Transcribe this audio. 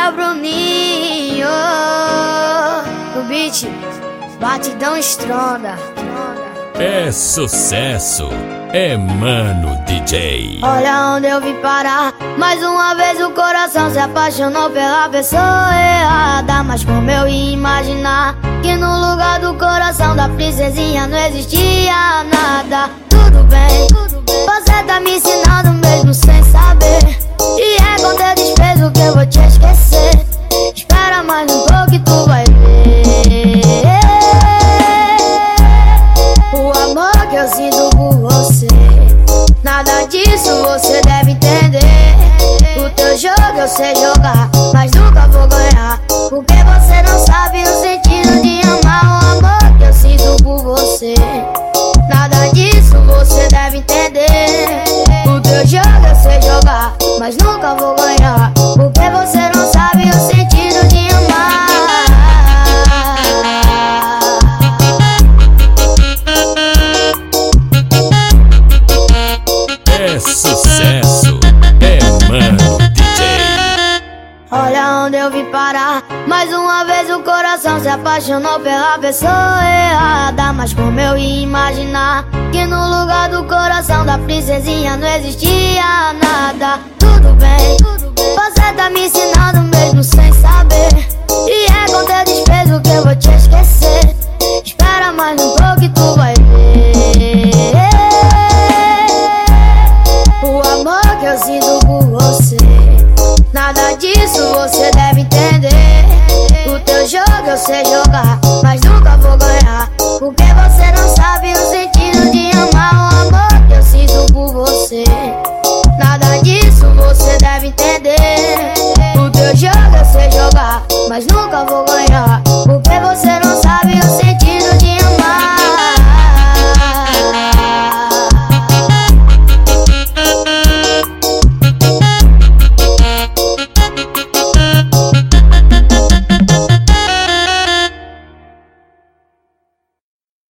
é o Bruninho. O beat, batidão estronda. É sucesso, é Mano DJ. Olha onde eu vim parar. Mais uma vez o coração se apaixonou pela pessoa errada. Mas como eu ia imaginar que no lugar do coração da princesinha não existia nada. Tudo bem, você tá me ensinando mesmo sem saber. E é com teu desprezo que eu vou te esquecer. Espera mais um pouco e tu vai ver o amor que eu sinto por você. Nada disso você deve entender. O teu jogo eu sei jogar, mas nunca vou ganhar, porque você não sabe o sentido de amar. O amor que eu sinto por você. Nada disso você deve entender. O teu jogo eu sei jogar, mas nunca vou ganhar, porque você não sabe o sentido de amar. É sucesso, é Mano DJ. Olha onde eu vim parar. Mais uma vez o coração se apaixonou pela pessoa errada. Mas como eu ia imaginar que no lugar do coração da princesinha não existia nada. Tudo bem, você tá me ensinando mesmo sem saber. E é com teu desprezo que eu vou te esquecer. Espera mais um pouco e tu vai ver o amor que eu sinto por você. Nada disso você deve entender. O teu jogo eu sei jogar, mas nunca vou ganhar, porque você não sabe o sentido de amar. O amor que eu sinto por você. Nada disso você deve entender. O teu jogo eu sei jogar, mas nunca vou ganhar, porque